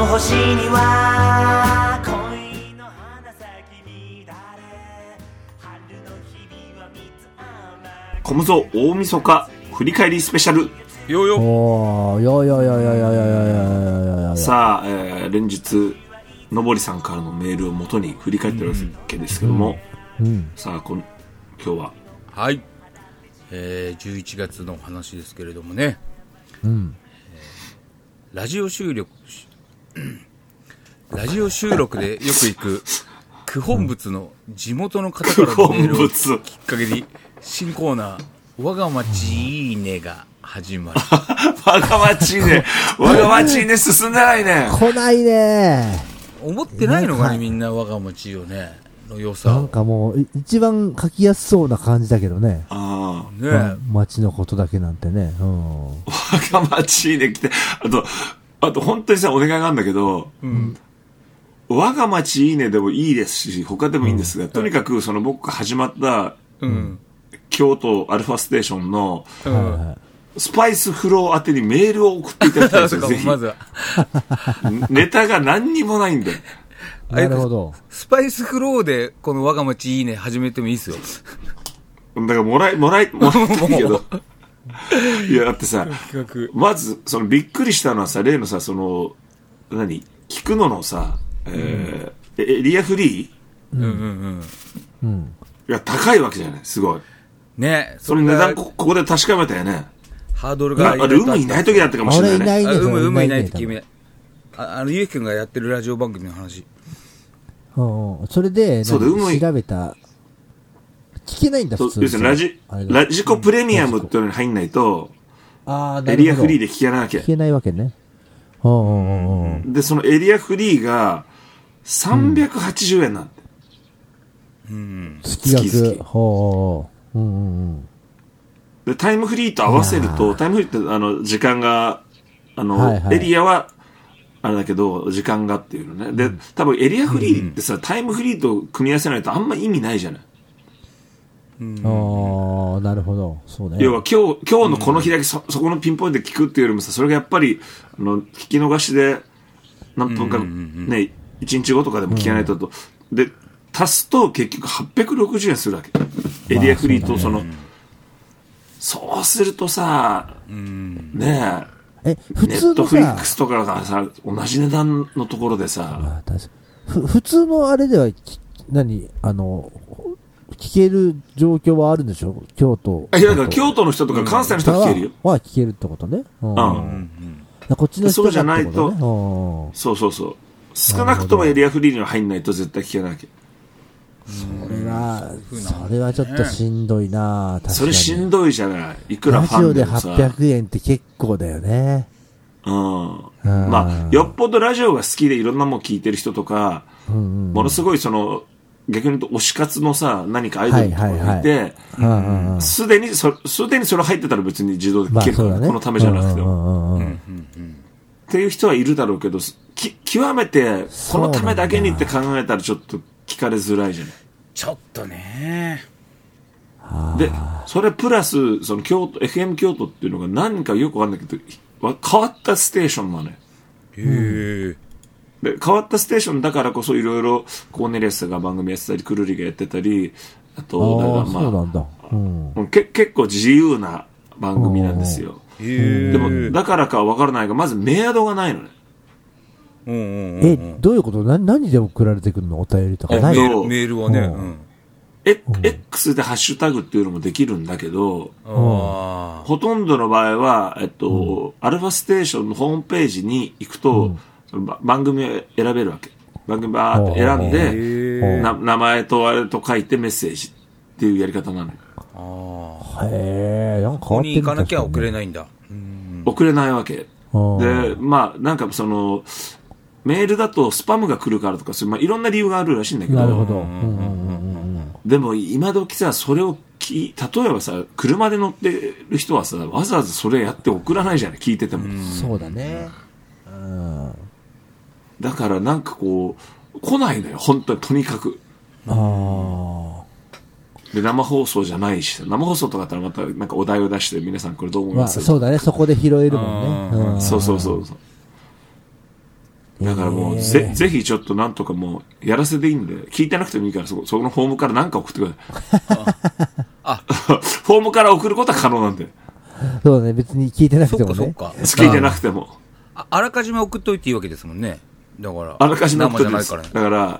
の星には恋の花咲き乱れ、春の日々は水甘コムゾ大晦日振り返りスペシャル。 よよおー、よ。 さあ、連日のぼりさんからのメールを元に振り返ってるわけですけども、さあ今日ははい、11月の話ですけれどもね、ラジオ収録でよく行く九本仏の地元の方からのメールをきっかけに新コーナー我が町いいねが始まる。 我が町いいね進んでないね。 来ないね。 思ってないのかね、みんな我が町をねの良さを。 なんかもう一番書きやすそうな感じだけどね。 ああ、 ね、 町のことだけなんてね。 我が町いいね来て、あと本当にさお願いがあるんだけど、我が町いいねでもいいですし他でもいいんですが、とにかくその僕が始まった、京都アルファステーションの、スパイスフロー宛てにメールを送っていただきたいですよ。ぜひ。 まずはネタが何にもないんで。 なるほど。 スパイスフローでこの我が町いいね始めてもいいですよ。 だからもらっていいけど。いやだってさ、まずそのびっくりしたのはさ、例のさ、その聞くのさ、エリアフリー、いや高いわけじゃない、すごい。 ね、 その値段ここで確かめたよね。 ハードルが。 あれ、有無いない時だったかもしれないね。 有無いない時、ゆうきくんがやってるラジオ番組の話。 それで、調べた。聞けないんだ、普通に。 要するにラジコプレミアムっていうのに入んないと、エリアフリーで聞けないわけ。 聞けないわけね。 で、そのエリアフリーが380円なんて。 月々。 でタイムフリーと合わせると、タイムフリーって時間がエリアはあれだけど時間がっていうのね。で多分エリアフリーってさ、タイムフリーと組み合わせないとあんま意味ないじゃない。 なるほど、そうね。 要は今日のこの日だけそこのピンポイントで聞くっていうよりもさ、それがやっぱり聞き逃しで何分かね、1日後とかでも聞けないと、で足すと結局860円するわけ。エリアフリーとそうするとさ、ねえ、 普通のさ、 ネットフリックスとかがさ、同じ値段のところでさ、 普通のあれでは、聞ける状況はあるんでしょ、京都。 いや、だから京都の人とか関西の人は聞けるよ。 は聞けるってことね。こっちの人そうじゃないと、そう。少なくともエリアフリーには入んないと絶対聞けないわけ。 それはちょっとしんどいな。確かにそれしんどいじゃない。いくらファンでもさ。 ラジオで800円って結構だよね。 まあよっぽどラジオが好きでいろんなもの聞いてる人とか、ものすごい逆に言うと推し活のさ、何かアイドルとかがいて、すでにそれ入ってたら別に自動で聞けるから、このためじゃなくても。っていう人はいるだろうけど、極めてこのためだけにって考えたらちょっと聞かれづらいじゃない。 ちょっとね。 で、それプラスその京都 FM 京都っていうのが何かよくわかんないけど変わったステーションなのよ。で変わったステーションだからこそいろいろコーネリアスが番組やってたりクルリがやってたり、あと結構自由な番組なんですよ。でもだからかは分からないがまずメアドがないのね。 どういうこと？何で送られてくるの？お便りとかない？ メールはね、 X でハッシュタグっていうのもできるんだけど、ほとんどの場合はアルファステーションのホームページに行くと、番組を選べるわけ。番組バーって選んで、名前とあれと書いてメッセージっていうやり方なのよ。 なんかここに行かなきゃ送れないんだ。 送れないわけ。で、まあなんかメールだとスパムが来るからとか、いろんな理由があるらしいんだけど。 なるほど。 でも今時さ、それを例えばさ、車で乗ってる人はさ、わざわざそれやって送らないじゃない、聞いてても。 そうだね。 だからなんか来ないのよ、本当にとにかく。で生放送じゃないし、生放送とかだったらまたなんかお題を出して皆さんこれどう思います？ そうだね、そこで拾えるもんね。 そう。 だからもうぜひちょっとなんとかもうやらせでいいんで、聞いてなくてもいいからそのフォームからなんか送ってください。フォームから送ることは可能なんで。 そうね、別に聞いてなくてもね。 そっか。 聞いてなくても。 あらかじめ送っといていいわけですもんね。だから。 あらかじめ送っといていいです。 生じゃないからだから、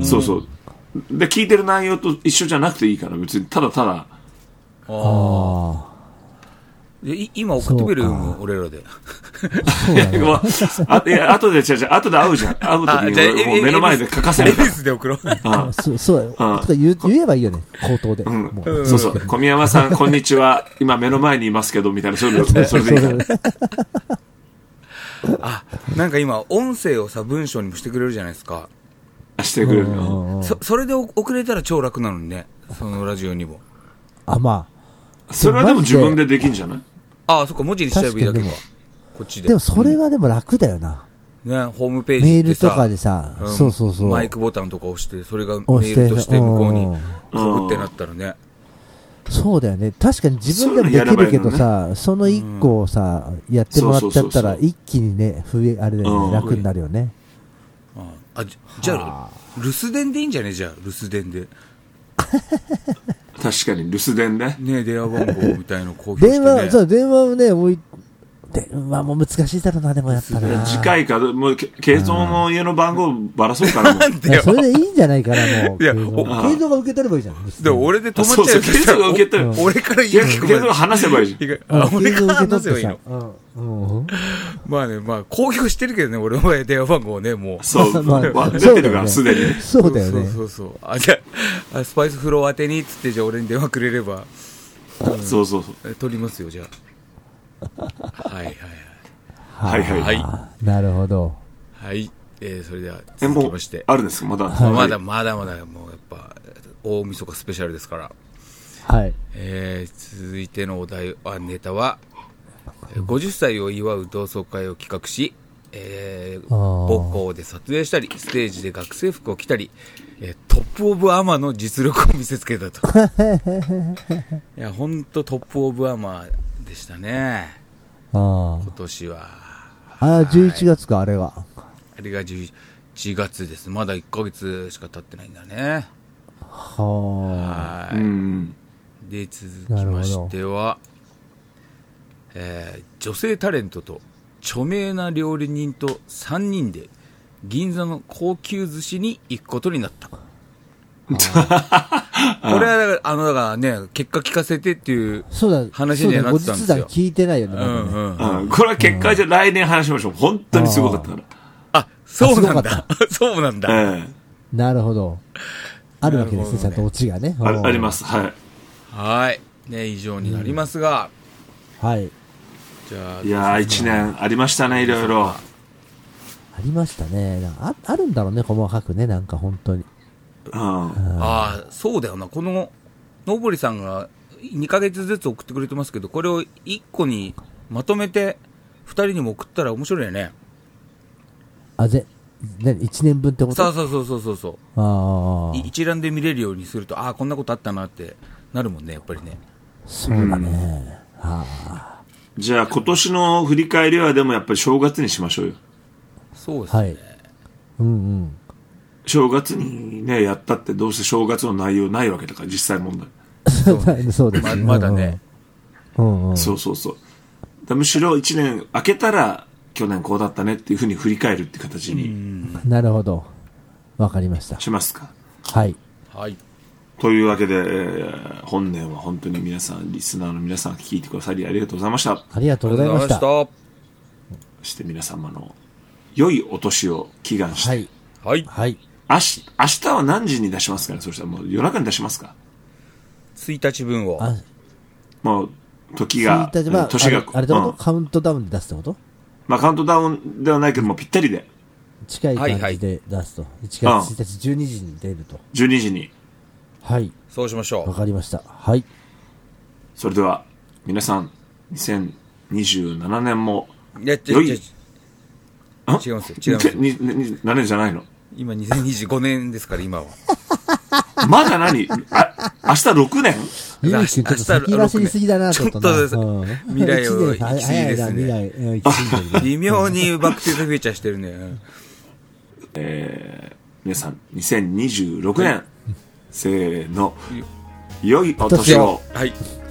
そうそう。で、聞いてる内容と一緒じゃなくていいから、別にただただ。 ああ。今送ってくれるよ、俺らで。 いや、後で会うじゃん。会うときにもう目の前で書かせるから。 エビスで送ろう。 そうとか言えばいいよね、口頭で。 そうそう。小宮山さん、こんにちは。今目の前にいますけど、みたいな、それでいいから。 なんか今、音声をさ、文章にもしてくれるじゃないですか。 してくれるの。 それで送れたら超楽なのにね。そのラジオにも。 まあ。 それはでも自分でできんじゃない？ そっか、文字にしちゃえばいいだけか。こっちで。 でもそれはでも楽だよな。 ね、ホームページでメールとかでさ、そうそうそう。 マイクボタンとか押して、それがメールとして向こうに書くってなったらね。 そうだよね。確かに自分でもできるけどさ、その一個をさ、やってもらっちゃったら、一気にね、あれだよね、楽になるよね。 じゃあ、留守電でいいんじゃね？じゃあ、留守電で。 確かに留守電ね。 ね、電話番号みたいの公表してね。 電話をね、電話も難しいだろうな、でもやったら。 次回か、もう、系統の家の番号ばらそうかな。 なんでよ。それでいいんじゃないかな、もう。いや、系統が受け取ればいいじゃん。 でも俺で止まっちゃう。 そう、系統が受け取る。 俺から言う系統が話せばいいじゃん。 俺から話せばいいの。まあね、公表してるけどね、俺は電話番号ね、もう。 そう、出てるから、すでに。 そうだよね。 そう。じゃあ、スパイスフロー宛てに、つって、じゃあ俺に電話くれれば。 そう。 取りますよ、じゃあ。 はい。 なるほど。 はい。それでは、続きまして。 あるんですか？まだ、 もうやっぱ、大晦日スペシャルですから。 はい。 続いてのお題ネタは、50歳を祝う同窓会を企画し、母校で撮影したり、ステージで学生服を着たり、トップオブアマの実力を見せつけたと。いや、ほんとトップオブアマでしたね。今年は。 11月か、あれが。 あれが11月です。まだ1ヶ月しか経ってないんだね。 はい。 で、続きましては、女性タレントと著名な料理人と3人で銀座の高級寿司に行くことになった。これはだからね、結果聞かせてっていう話にはなってたんですよ。 聞いてないよね。 これは結果じゃ来年話しましょう。本当にすごかったから。 そうなんだ。そうなんだ。 なるほど。あるわけですね、ちゃんとオチがね。 あります。はい。 はい。ね、以上になりますが。 はい。 じゃあ。 いやー、1年ありましたね、いろいろ。 ありましたね。あるんだろうね、細かくね、なんか本当に。 そうだよな。この、のぼりさんが2ヶ月ずつ送ってくれてますけど、これを1個にまとめて2人にも送ったら面白いよね。 1年分ってこと？ そう。一覧で見れるようにすると、こんなことあったなってなるもんね、やっぱりね。 そうだね。 じゃあ今年の振り返りはでもやっぱり正月にしましょうよ。 そうですね。はい。 正月にね、やったってどうせ正月の内容ないわけだから、実際問題。 そうですね。 まだね。 そう。むしろ1年明けたら、去年こうだったねっていうふうに振り返るって形に。 なるほど。わかりました。 しますか。 はい。 というわけで、本年は本当に皆さん、リスナーの皆さん聞いてくださりありがとうございました。 ありがとうございました。 そして皆様の良いお年を祈願して。 はい。 明日は何時に出しますかね？そしたらもう夜中に出しますか ？1日分を。 もう、年が。 あれだことカウントダウンで出すってこと？ カウントダウンではないけども、ぴったりで。 近い感じで出すと。1月1日12時に出ると。 12時に。 はい。 そうしましょう。 わかりました。はい。 それでは、皆さん、2027年も、 良い。違いますよ。 7年じゃないの？ 今2025年ですから、今は。 まだ何？明日6年？ ゆうきくんちょっと先走りすぎだな、 ちょっと未来を生きすぎですね。微妙にバックトゥザフューチャーしてるね。 皆さん2026年、せーの、良いお年を。 はい。